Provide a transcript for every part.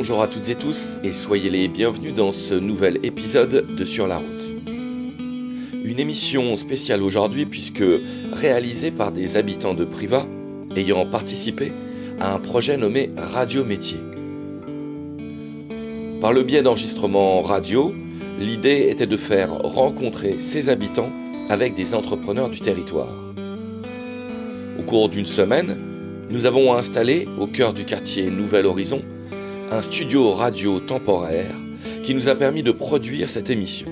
Bonjour à toutes et tous et soyez les bienvenus dans ce nouvel épisode de Sur la route. Une émission spéciale aujourd'hui puisque réalisée par des habitants de Privas ayant participé à un projet nommé Radio Métier. Par le biais d'enregistrements radio, l'idée était de faire rencontrer ces habitants avec des entrepreneurs du territoire. Au cours d'une semaine, nous avons installé au cœur du quartier Nouvel Horizon un studio radio temporaire qui nous a permis de produire cette émission.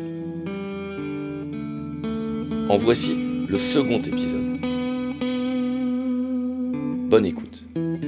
En voici le second épisode. Bonne écoute.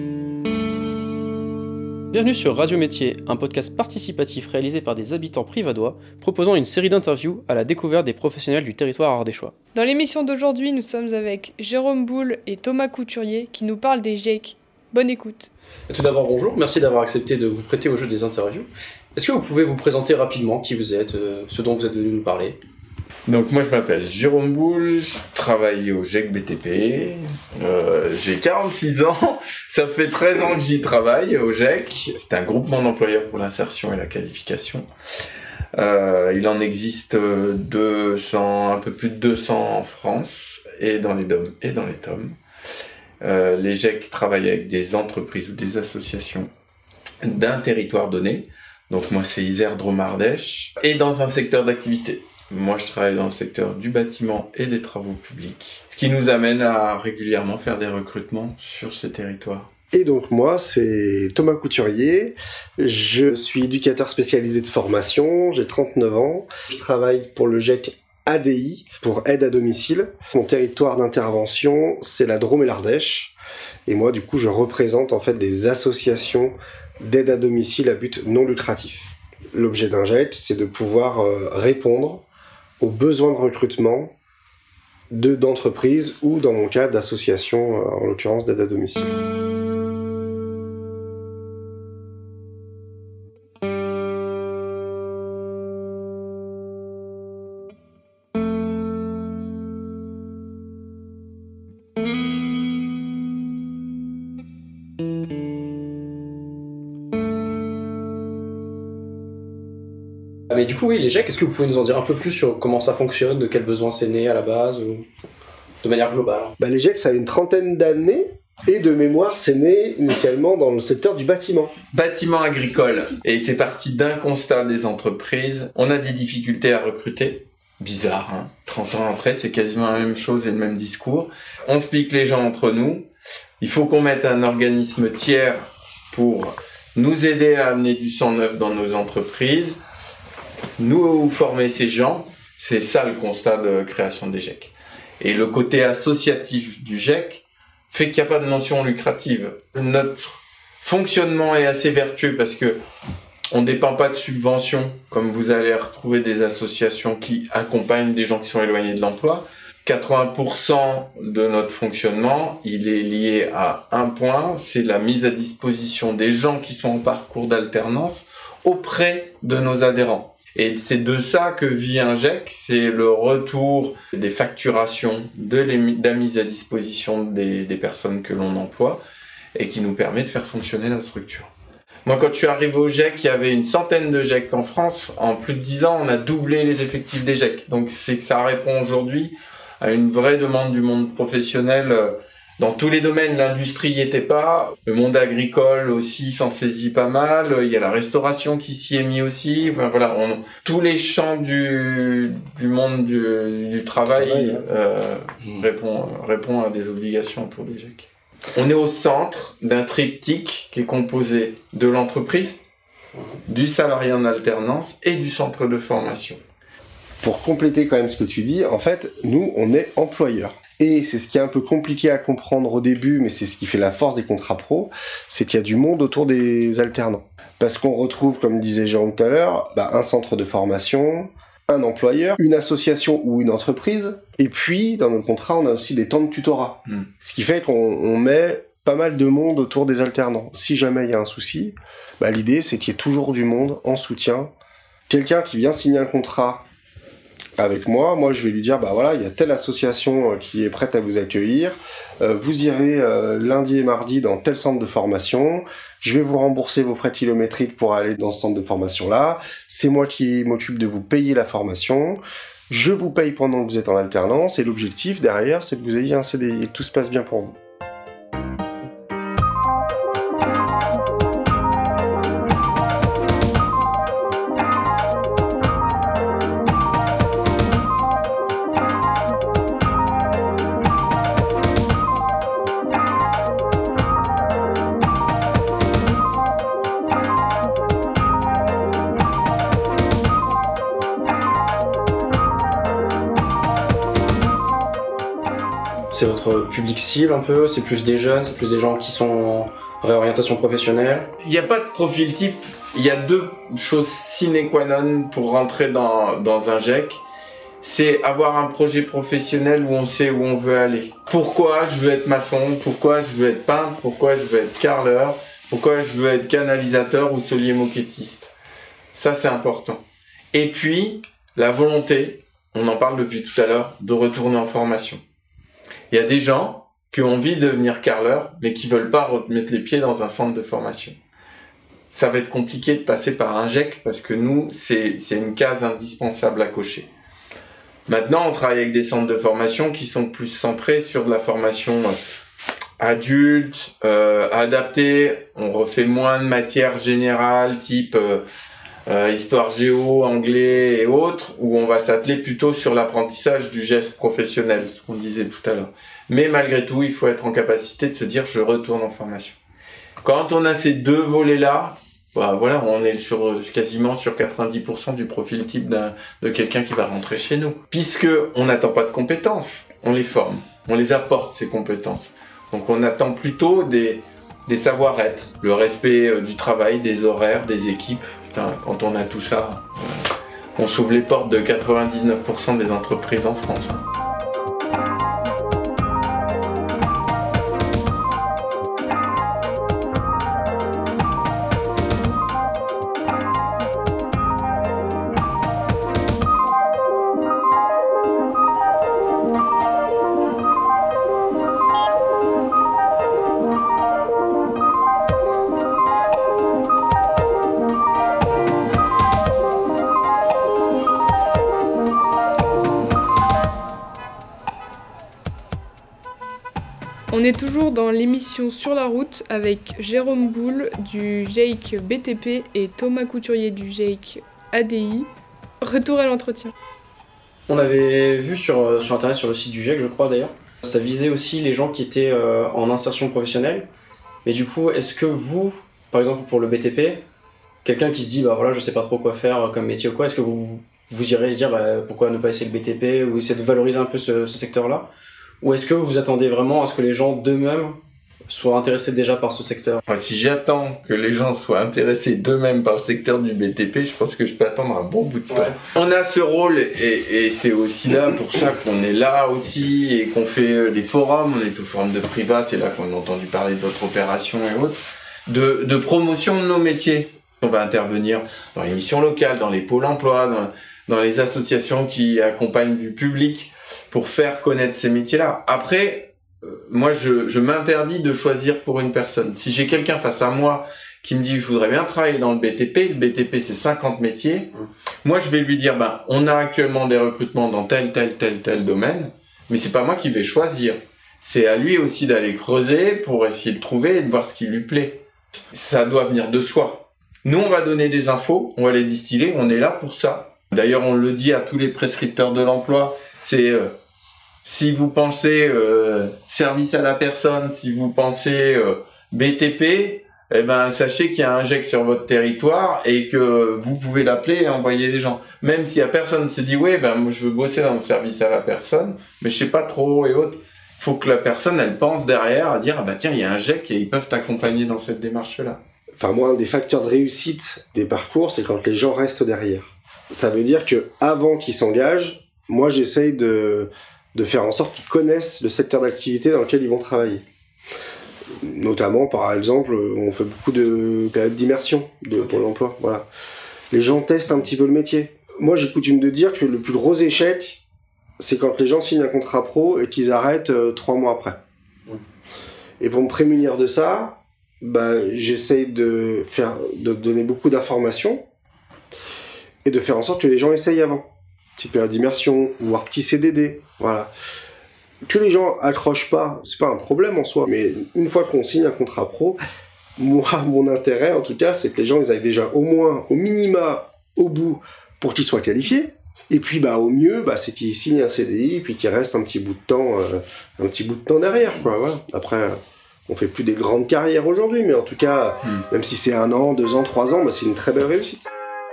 Bienvenue sur Radio Métier, un podcast participatif réalisé par des habitants privadois, proposant une série d'interviews à la découverte des professionnels du territoire ardéchois. Dans l'émission d'aujourd'hui, nous sommes avec Jérôme Boule et Thomas Couturier qui nous parlent des GEC. Bonne écoute. Tout d'abord, bonjour, merci d'avoir accepté de vous prêter au jeu des interviews. Est-ce que vous pouvez vous présenter rapidement qui vous êtes, ce dont vous êtes venu nous parler ? Donc moi je m'appelle Jérôme Boule, je travaille au GEC BTP, j'ai 46 ans, ça fait 13 ans que j'y travaille au GEC, c'est un groupement d'employeurs pour l'insertion et la qualification. Il en existe un peu plus de 200 en France, et dans les DOM et dans les TOM. Les GEC travaillent avec des entreprises ou des associations d'un territoire donné, donc moi c'est Isère Drôme Ardèche, et dans un secteur d'activité. Moi, je travaille dans le secteur du bâtiment et des travaux publics, ce qui nous amène à régulièrement faire des recrutements sur ces territoires. Et donc moi, c'est Thomas Couturier, je suis éducateur spécialisé de formation, j'ai 39 ans, je travaille pour le GEC ADI, pour aide à domicile. Mon territoire d'intervention, c'est la Drôme et l'Ardèche, et moi, du coup, je représente en fait des associations d'aide à domicile à but non lucratif. L'objet d'un GEC, c'est de pouvoir répondre aux besoins de recrutement d'entreprises ou, dans mon cas, d'associations, en l'occurrence d'aide à domicile. Mais du coup, oui, les GEC, est-ce que vous pouvez nous en dire un peu plus sur comment ça fonctionne, de quels besoins c'est né à la base, ou de manière globale ? Les GEC, ça a une trentaine d'années, et de mémoire, c'est né initialement dans le secteur du bâtiment. Bâtiment agricole. Et c'est parti d'un constat des entreprises. On a des difficultés à recruter. Bizarre, hein. 30 ans après, c'est quasiment la même chose et le même discours. On se pique les gens entre nous. Il faut qu'on mette un organisme tiers pour nous aider à amener du sang neuf dans nos entreprises. Nous former ces gens, c'est ça le constat de création des GEC. Et le côté associatif du GEC fait qu'il n'y a pas de notion lucrative. Notre fonctionnement est assez vertueux parce que on ne dépend pas de subventions, comme vous allez retrouver des associations qui accompagnent des gens qui sont éloignés de l'emploi. 80% de notre fonctionnement, il est lié à un point, c'est la mise à disposition des gens qui sont en parcours d'alternance auprès de nos adhérents. Et c'est de ça que vit un GEC, c'est le retour des facturations, de la mise à disposition des personnes que l'on emploie et qui nous permet de faire fonctionner notre structure. Moi, quand je suis arrivé au GEC, il y avait une centaine de GEC en France. En plus de 10 ans, on a doublé les effectifs des GEC. Donc, c'est que ça répond aujourd'hui à une vraie demande du monde professionnel. Dans tous les domaines, l'industrie n'y était pas. Le monde agricole aussi s'en saisit pas mal. Il y a la restauration qui s'y est mis aussi. Enfin, voilà, tous les champs du monde du travail répond à des obligations autour des GEC. On est au centre d'un triptyque qui est composé de l'entreprise, du salarié en alternance et du centre de formation. Pour compléter quand même ce que tu dis, en fait, nous, on est employeurs. Et c'est ce qui est un peu compliqué à comprendre au début, mais c'est ce qui fait la force des contrats pro, c'est qu'il y a du monde autour des alternants. Parce qu'on retrouve, comme disait Jérôme tout à l'heure, un centre de formation, un employeur, une association ou une entreprise, et puis, dans notre contrat, on a aussi des temps de tutorat. Ce qui fait qu'on met pas mal de monde autour des alternants. Si jamais il y a un souci, l'idée, c'est qu'il y ait toujours du monde en soutien. Quelqu'un qui vient signer un contrat avec moi. Moi, je vais lui dire, bah voilà, il y a telle association qui est prête à vous accueillir. Vous irez lundi et mardi dans tel centre de formation. Je vais vous rembourser vos frais kilométriques pour aller dans ce centre de formation-là. C'est moi qui m'occupe de vous payer la formation. Je vous paye pendant que vous êtes en alternance. Et l'objectif derrière, c'est que vous ayez un CDI et que tout se passe bien pour vous. C'est votre public cible un peu, c'est plus des jeunes, c'est plus des gens qui sont en réorientation professionnelle. Il n'y a pas de profil type, il y a 2 choses sine qua non pour rentrer dans un GEC. C'est avoir un projet professionnel où on sait où on veut aller. Pourquoi je veux être maçon, pourquoi je veux être peintre, pourquoi je veux être carreleur, pourquoi je veux être canalisateur ou solier moquettiste. Ça, c'est important. Et puis, la volonté, on en parle depuis tout à l'heure, de retourner en formation. Il y a des gens qui ont envie de devenir carreleurs, mais qui veulent pas remettre les pieds dans un centre de formation. Ça va être compliqué de passer par un GEC, parce que nous, c'est une case indispensable à cocher. Maintenant, on travaille avec des centres de formation qui sont plus centrés sur de la formation adulte, adaptée. On refait moins de matières générales, type histoire géo, anglais et autres, où on va s'atteler plutôt sur l'apprentissage du geste professionnel, ce qu'on disait tout à l'heure. Mais malgré tout, il faut être en capacité de se dire je retourne en formation. Quand on a ces 2 volets-là, bah voilà, on est quasiment sur 90% du profil type de quelqu'un qui va rentrer chez nous. Puisque on n'attend pas de compétences, on les forme, on les apporte ces compétences. Donc on attend plutôt des savoir-être, le respect du travail, des horaires, des équipes. Putain, quand on a tout ça, on s'ouvre les portes de 99% des entreprises en France. On est toujours dans l'émission Sur la route avec Jérôme Boule du GEIC BTP et Thomas Couturier du GEIC ADI. Retour à l'entretien. On avait vu sur internet, sur le site du GEIC, je crois d'ailleurs, ça visait aussi les gens qui étaient en insertion professionnelle. Mais du coup, est-ce que vous, par exemple pour le BTP, quelqu'un qui se dit bah voilà, je sais pas trop quoi faire comme métier ou quoi, est-ce que vous irez dire bah, pourquoi ne pas essayer le BTP ou essayer de valoriser un peu ce secteur-là? Ou est-ce que vous attendez vraiment à ce que les gens d'eux-mêmes soient intéressés déjà par ce secteur? Si j'attends que les gens soient intéressés d'eux-mêmes par le secteur du BTP, je pense que je peux attendre un bon bout de temps. Ouais. On a ce rôle, et c'est aussi là pour ça qu'on est là aussi, et qu'on fait des forums, on est au forum de Priva, c'est là qu'on a entendu parler d'autres opérations et autres, de promotion de nos métiers. On va intervenir dans les missions locales, dans les pôles emploi, dans les associations qui accompagnent du public, pour faire connaître ces métiers-là. Après, moi, je m'interdis de choisir pour une personne. Si j'ai quelqu'un face à moi qui me dit « je voudrais bien travailler dans le BTP c'est 50 métiers », moi, je vais lui dire « on a actuellement des recrutements dans tel domaine, mais c'est pas moi qui vais choisir. C'est à lui aussi d'aller creuser pour essayer de trouver et de voir ce qui lui plaît. Ça doit venir de soi. Nous, on va donner des infos, on va les distiller, on est là pour ça. D'ailleurs, on le dit à tous les prescripteurs de l'emploi, c'est... si vous pensez service à la personne, si vous pensez BTP, sachez qu'il y a un GEC sur votre territoire et que vous pouvez l'appeler et envoyer des gens. Même si la personne se dit moi je veux bosser dans le service à la personne, mais je sais pas trop et autres. Faut que la personne elle pense derrière à dire tiens il y a un GEC et ils peuvent t'accompagner dans cette démarche-là. Enfin moi un des facteurs de réussite des parcours c'est quand les gens restent derrière. Ça veut dire que avant qu'ils s'engagent, moi j'essaye de faire en sorte qu'ils connaissent le secteur d'activité dans lequel ils vont travailler. Notamment, par exemple, on fait beaucoup de périodes d'immersion pour l'emploi. Voilà. Les gens testent un petit peu le métier. Moi, j'ai coutume de dire que le plus gros échec, c'est quand les gens signent un contrat pro et qu'ils arrêtent 3 mois après. Et pour me prémunir de ça, j'essaye de donner beaucoup d'informations et de faire en sorte que les gens essayent avant. Petite période d'immersion, voire petit CDD, voilà. Que les gens accrochent pas, c'est pas un problème en soi, mais une fois qu'on signe un contrat pro, moi, mon intérêt en tout cas, c'est que les gens ils aillent déjà au moins, au minima, au bout, pour qu'ils soient qualifiés. Et puis au mieux, c'est qu'ils signent un CDI, puis qu'ils restent un petit bout de temps derrière, quoi. Voilà. Après, on fait plus des grandes carrières aujourd'hui, mais en tout cas, même si c'est 1 an, 2 ans, 3 ans, c'est une très belle réussite.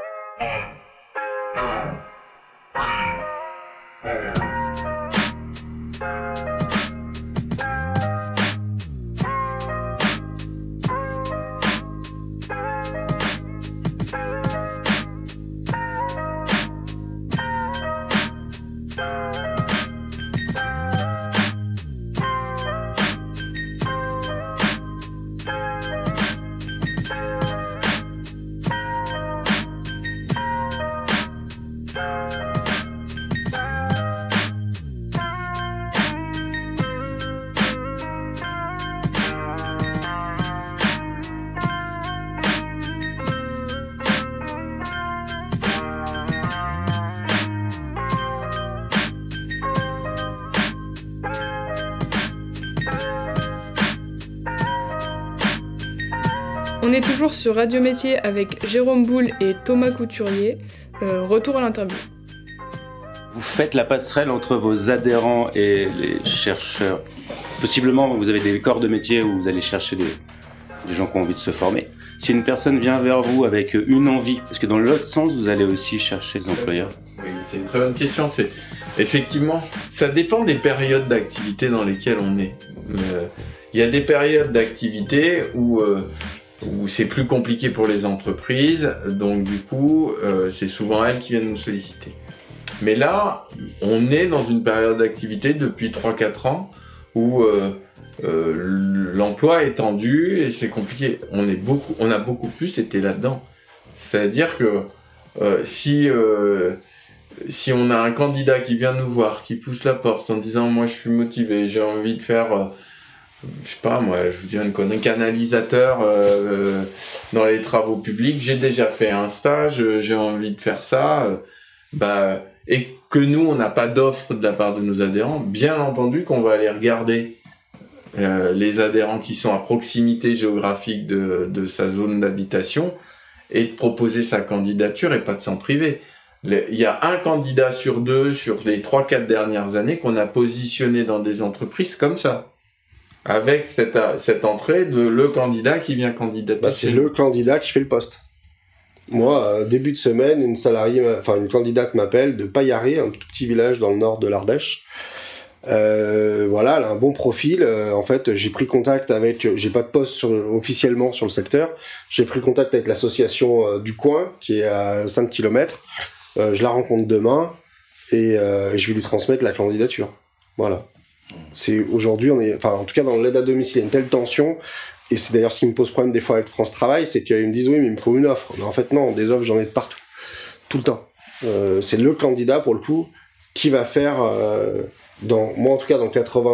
On est toujours sur Radio Métier avec Jérôme Boule et Thomas Couturier. Retour à l'interview. Vous faites la passerelle entre vos adhérents et les chercheurs. Possiblement, vous avez des corps de métier où vous allez chercher des gens qui ont envie de se former. Si une personne vient vers vous avec une envie, parce que dans l'autre sens, vous allez aussi chercher des employeurs. Oui, c'est une très bonne question. Effectivement, ça dépend des périodes d'activité dans lesquelles on est. Il y a des périodes d'activité où c'est plus compliqué pour les entreprises, donc du coup, c'est souvent elles qui viennent nous solliciter. Mais là, on est dans une période d'activité depuis 3-4 ans où l'emploi est tendu et c'est compliqué. On a beaucoup plus été là-dedans. C'est-à-dire que si on a un candidat qui vient nous voir, qui pousse la porte en disant « moi je suis motivé, j'ai envie de faire... je sais pas moi, je vous dis un canalisateur dans les travaux publics, j'ai déjà fait un stage, j'ai envie de faire ça, et que nous on n'a pas d'offre de la part de nos adhérents, bien entendu qu'on va aller regarder les adhérents qui sont à proximité géographique de sa zone d'habitation et de proposer sa candidature et pas de s'en priver. Il y a un candidat sur 2 sur les 3-4 dernières années qu'on a positionné dans des entreprises comme ça. Avec cette entrée de le candidat qui vient candidater. C'est le candidat qui fait le poste. Moi, début de semaine, une candidate m'appelle de Paillaré, un tout petit village dans le nord de l'Ardèche. Voilà, elle a un bon profil. En fait, j'ai pris contact j'ai pas de poste officiellement sur le secteur. J'ai pris contact avec l'association du coin, qui est à 5 km. Je la rencontre demain et je vais lui transmettre la candidature. Voilà. Aujourd'hui, en tout cas dans l'aide à domicile, il y a une telle tension, et c'est d'ailleurs ce qui me pose problème des fois avec France Travail, c'est qu'ils me disent oui mais il me faut une offre. Mais en fait non, des offres j'en ai de partout, tout le temps. C'est le candidat pour le coup qui va faire, moi en tout cas dans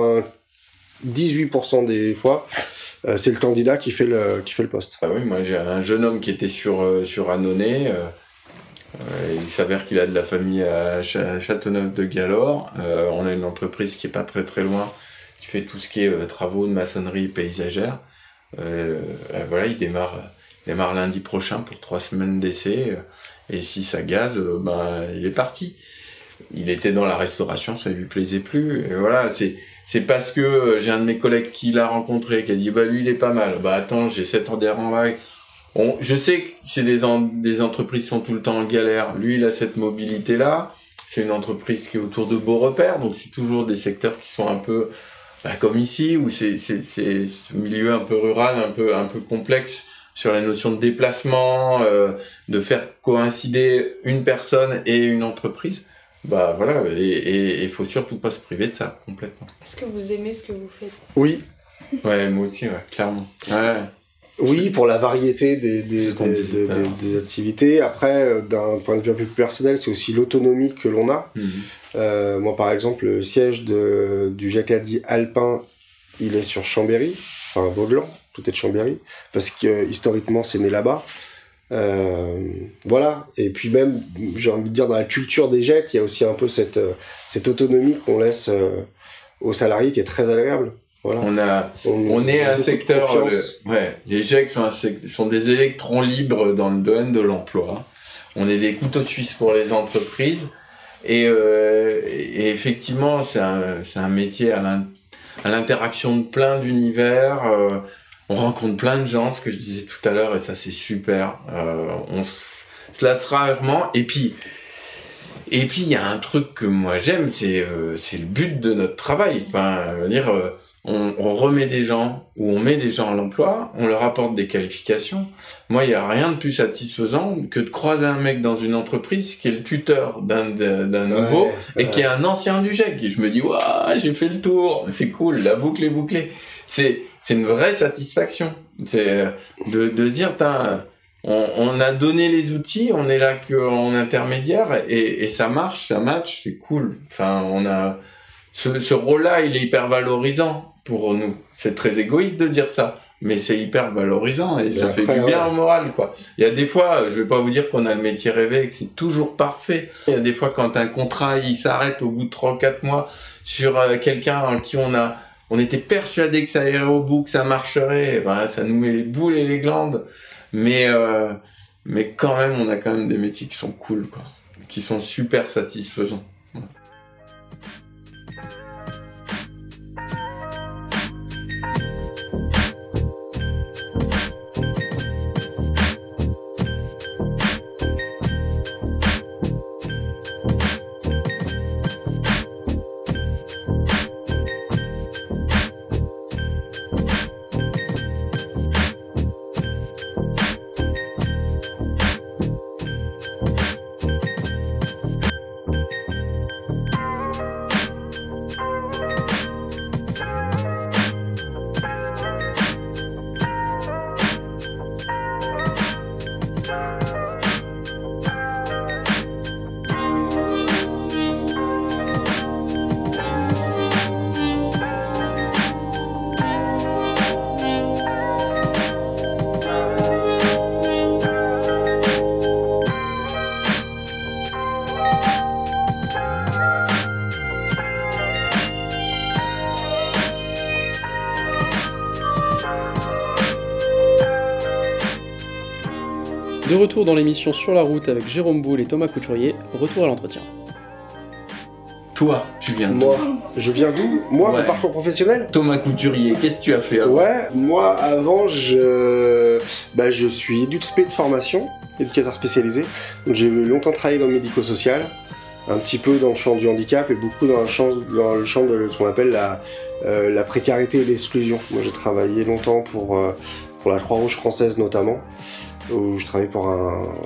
98% des fois, c'est le candidat qui fait le poste. Ah oui, moi j'ai un jeune homme qui était sur Annonay. Il s'avère qu'il a de la famille à Châteauneuf-de-Galore. On a une entreprise qui est pas très très loin, qui fait tout ce qui est travaux de maçonnerie paysagère. Voilà, il démarre lundi prochain pour 3 semaines d'essai. Et si ça gaze, il est parti. Il était dans la restauration, ça lui plaisait plus. Et voilà, c'est parce que j'ai un de mes collègues qui l'a rencontré, qui a dit lui il est pas mal. Attends, j'ai 7 adhérents là. Je sais que c'est des entreprises qui sont tout le temps en galère. Lui, il a cette mobilité-là. C'est une entreprise qui est autour de Beaurepaire, donc c'est toujours des secteurs qui sont un peu comme ici, où c'est ce milieu un peu rural, un peu complexe sur la notion de déplacement, de faire coïncider une personne et une entreprise. Voilà, et il faut surtout pas se priver de ça, complètement. Est-ce que vous aimez ce que vous faites ? Oui. Ouais, moi aussi, ouais, clairement. Ouais. Oui, pour la variété des activités. Après, d'un point de vue un peu plus personnel, c'est aussi l'autonomie que l'on a. Moi, par exemple, le siège du Jacadi alpin, il est sur Chambéry, enfin Vaudelan, tout est de Chambéry, parce que historiquement, c'est né là-bas. Voilà. Et puis même, j'ai envie de dire, dans la culture des GEC, il y a aussi un peu cette autonomie qu'on laisse aux salariés qui est très agréable. Voilà. On est un secteur, les GEC sont des électrons libres dans le domaine de l'emploi. On est des couteaux suisses pour les entreprises et effectivement c'est un métier à l'interaction de plein d'univers. On rencontre plein de gens, ce que je disais tout à l'heure, et ça c'est super. On se lasse rarement. Et puis il y a un truc que moi j'aime, c'est le but de notre travail. Enfin, on remet des gens, ou on met des gens à l'emploi, on leur apporte des qualifications. Moi, il n'y a rien de plus satisfaisant que de croiser un mec dans une entreprise qui est le tuteur d'un nouveau et qui est un ancien du GEC. Et je me dis, waouh, j'ai fait le tour, c'est cool, la boucle est bouclée. C'est une vraie satisfaction. C'est de se dire, on a donné les outils, on est là qu'en intermédiaire et ça marche, ça match, c'est cool. Enfin, on a ce rôle-là, il est hyper valorisant pour nous. C'est très égoïste de dire ça, mais c'est hyper valorisant et ça fait du bien au moral, quoi. Il y a des fois, je vais pas vous dire qu'on a le métier rêvé et que c'est toujours parfait. Il y a des fois quand un contrat, il s'arrête au bout de 3 ou 4 mois sur quelqu'un en qui on était persuadé que ça irait au bout, que ça marcherait, ça nous met les boules et les glandes. Mais quand même, on a quand même des métiers qui sont cool, quoi. Qui sont super satisfaisants. De retour dans l'émission Sur la route avec Jérôme Boule et Thomas Couturier, retour à l'entretien. Toi, tu viens d'où ? Je viens d'où ? Moi, mon parcours professionnel ? Thomas Couturier, qu'est-ce que tu as fait avant ? Moi, avant, je suis éduc-spé de formation, éducateur spécialisé. Donc, j'ai longtemps travaillé dans le médico-social, un petit peu dans le champ du handicap et beaucoup dans le champ de ce qu'on appelle la précarité et l'exclusion. Moi, j'ai travaillé longtemps pour la Croix-Rouge française notamment, où je travaillais pour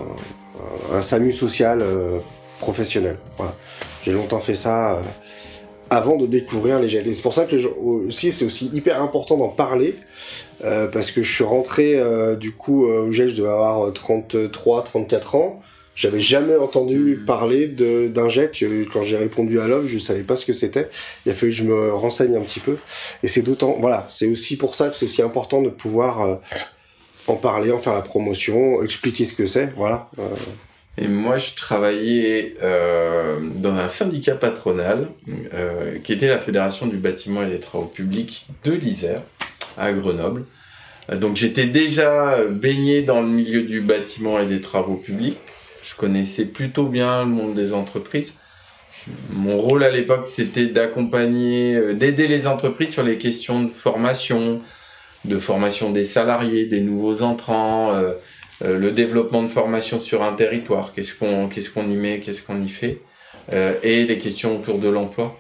un SAMU social professionnel. Voilà. J'ai longtemps fait ça avant de découvrir les GEC. Et c'est pour ça que c'est aussi hyper important d'en parler, parce que je suis rentré au GEC, je devais avoir 33-34 ans. J'avais jamais entendu parler d'un GEC. Quand j'ai répondu à l'offre, je savais pas ce que c'était. Il a fallu que je me renseigne un petit peu. Et c'est c'est aussi pour ça que c'est aussi important de pouvoir en parler, en faire la promotion, expliquer ce que c'est, voilà. Et moi, je travaillais dans un syndicat patronal qui était la Fédération du bâtiment et des travaux publics de l'Isère, à Grenoble. Donc j'étais déjà baigné dans le milieu du bâtiment et des travaux publics. Je connaissais plutôt bien le monde des entreprises. Mon rôle à l'époque, c'était d'aider les entreprises sur les questions de formation des salariés, des nouveaux entrants, le développement de formation sur un territoire, qu'est-ce qu'on y met, qu'est-ce qu'on y fait, et les questions autour de l'emploi.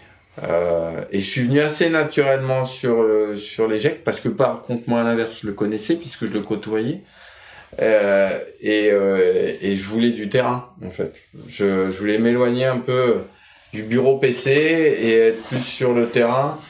Et je suis venu assez naturellement sur les GEC, parce que par contre, moi à l'inverse, je le connaissais puisque je le côtoyais, et je voulais du terrain en fait. Je voulais m'éloigner un peu du bureau PC et être plus sur le terrain.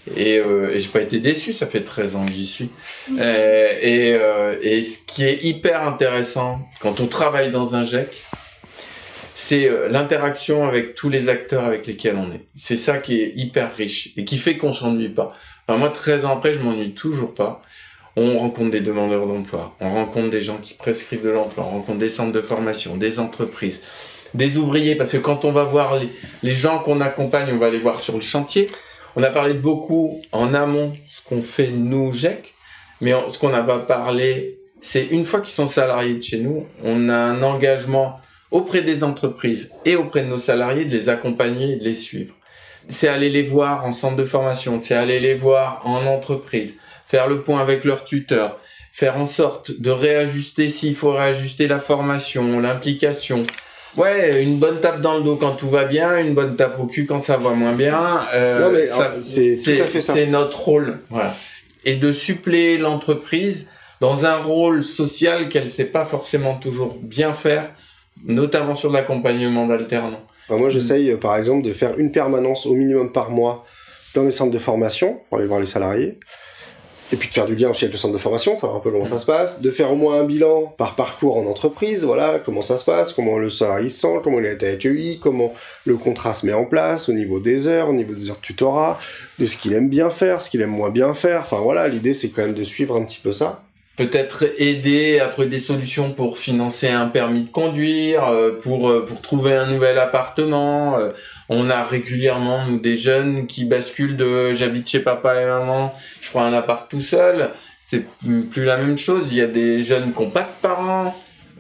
Et j'ai pas été déçu, ça fait 13 ans que j'y suis. Et ce qui est hyper intéressant quand on travaille dans un GEC, c'est l'interaction avec tous les acteurs avec lesquels on est. C'est ça qui est hyper riche et qui fait qu'on s'ennuie pas. Enfin, moi, 13 ans après, je m'ennuie toujours pas. On rencontre des demandeurs d'emploi, on rencontre des gens qui prescrivent de l'emploi, on rencontre des centres de formation, des entreprises, des ouvriers, parce que quand on va voir les gens qu'on accompagne, on va les voir sur le chantier. On a parlé beaucoup en amont ce qu'on fait nous, GEC, mais ce qu'on n'a pas parlé, c'est une fois qu'ils sont salariés de chez nous, on a un engagement auprès des entreprises et auprès de nos salariés de les accompagner et de les suivre. C'est aller les voir en centre de formation, c'est aller les voir en entreprise, faire le point avec leurs tuteurs, faire en sorte de réajuster s'il faut réajuster la formation, l'implication. Ouais, une bonne tape dans le dos quand tout va bien, une bonne tape au cul quand ça va moins bien. Non mais c'est tout à fait ça. C'est notre rôle, voilà. Et de suppléer l'entreprise dans un rôle social qu'elle sait pas forcément toujours bien faire, notamment sur l'accompagnement d'alternants. Alors moi, j'essaye, par exemple, de faire une permanence au minimum par mois dans des centres de formation pour aller voir les salariés. Et puis de faire du lien aussi avec le centre de formation, savoir un peu comment ça se passe. De faire au moins un bilan par parcours en entreprise, voilà, comment ça se passe, comment le salarié se sent, comment il a été accueilli, comment le contrat se met en place au niveau des heures, au niveau des heures de tutorat, de ce qu'il aime bien faire, ce qu'il aime moins bien faire. Enfin voilà, l'idée c'est quand même de suivre un petit peu ça. Peut-être aider à trouver des solutions pour financer un permis de conduire, pour trouver un nouvel appartement. On a régulièrement, nous, des jeunes qui basculent de « j'habite chez papa et maman, je prends un appart tout seul ». C'est plus la même chose. Il y a des jeunes qui n'ont pas de parents.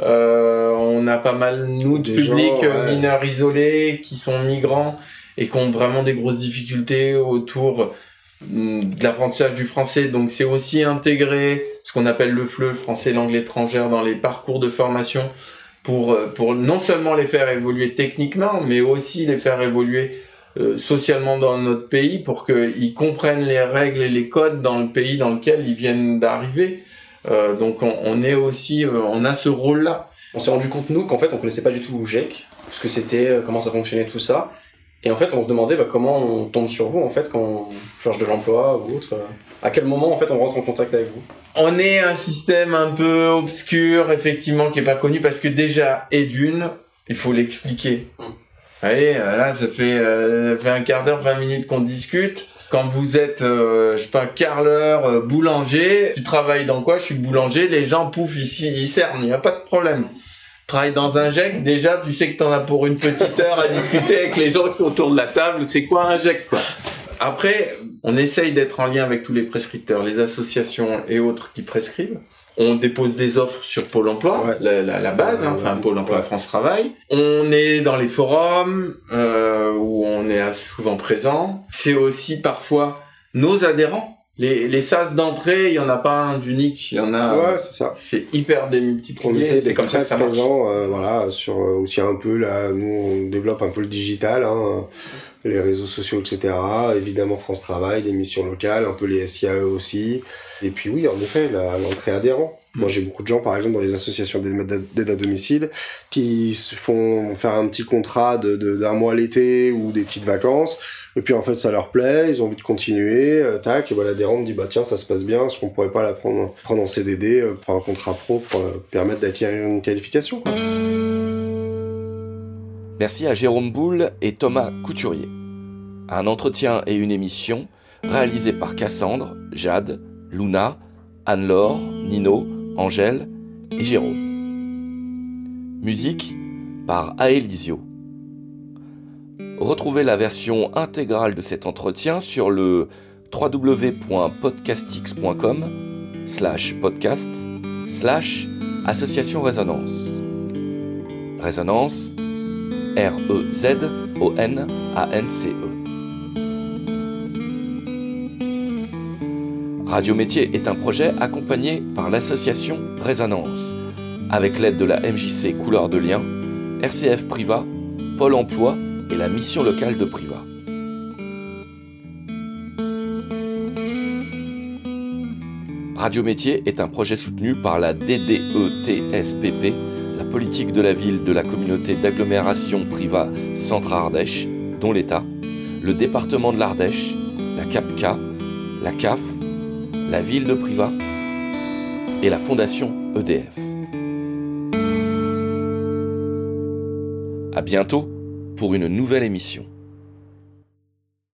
On a pas mal, nous, de publics mineurs isolés qui sont migrants et qui ont vraiment des grosses difficultés autour de l'apprentissage du français. Donc c'est aussi intégrer ce qu'on appelle le FLE, français langue étrangère, dans les parcours de formation pour non seulement les faire évoluer techniquement, mais aussi les faire évoluer socialement dans notre pays pour qu'ils comprennent les règles et les codes dans le pays dans lequel ils viennent d'arriver. Donc on est aussi, on a ce rôle-là. On s'est rendu compte, nous, qu'en fait, on connaissait pas du tout GEC, ce que c'était, comment ça fonctionnait, tout ça. Et en fait, on se demandait comment on tombe sur vous, en fait, quand on cherche de l'emploi ou autre. À quel moment, en fait, on rentre en contact avec vous ? On est un système un peu obscur, effectivement, qui est pas connu, parce que déjà, et d'une, il faut l'expliquer. Allez, là, ça fait un quart d'heure, 20 minutes qu'on discute. Quand vous êtes, je sais pas, carreleur, boulanger, tu travailles dans quoi ? Je suis boulanger, les gens, pouf, ici, ils cernent, il n'y a pas de problème. Travaille dans un GEC, déjà, tu sais que t'en as pour une petite heure à discuter avec les gens qui sont autour de la table. C'est quoi un GEC, quoi ? Après, on essaye d'être en lien avec tous les prescripteurs, les associations et autres qui prescrivent. On dépose des offres sur Pôle emploi, la base, Pôle emploi France Travail. On est dans les forums, où on est souvent présent. C'est aussi parfois nos adhérents. Les sas d'entrée, il y en a pas un d'unique, il y en a. Ouais, c'est ça. C'est hyper démultiplié. On essaie d'être comme très ça marche. présent, voilà, sur aussi un peu là, nous on développe un peu le digital, les réseaux sociaux, etc. Évidemment France Travail, les missions locales, un peu les SIAE aussi. Et puis oui, en effet, l'entrée adhérent. Moi, j'ai beaucoup de gens, par exemple, dans les associations d'aide à domicile, qui se font faire un petit contrat d'un mois l'été ou des petites vacances. Et puis, en fait, ça leur plaît, ils ont envie de continuer, tac. Et voilà, l'adhérent me dit, bah, tiens, ça se passe bien, est-ce qu'on pourrait pas la prendre en CDD, pour un contrat pro, pour permettre d'acquérir une qualification, quoi. Merci à Jérôme Boule et Thomas Couturier. Un entretien et une émission réalisés par Cassandre, Jade, Luna, Anne-Laure, Nino, Angèle et Jérôme. Musique par Aelisio. Retrouvez la version intégrale de cet entretien sur le www.podcastx.com/podcast/association Résonance. Résonance, REZONANCE. Radio Métier est un projet accompagné par l'association Résonance, avec l'aide de la MJC Couleur de Liens, RCF Priva, Pôle emploi et la mission locale de Priva. Radio Métier est un projet soutenu par la DDETSPP, la politique de la ville de la communauté d'agglomération Priva Centre Ardèche, dont l'État, le département de l'Ardèche, la CAPCA, la CAF, la ville de Privas et la fondation EDF. À bientôt pour une nouvelle émission.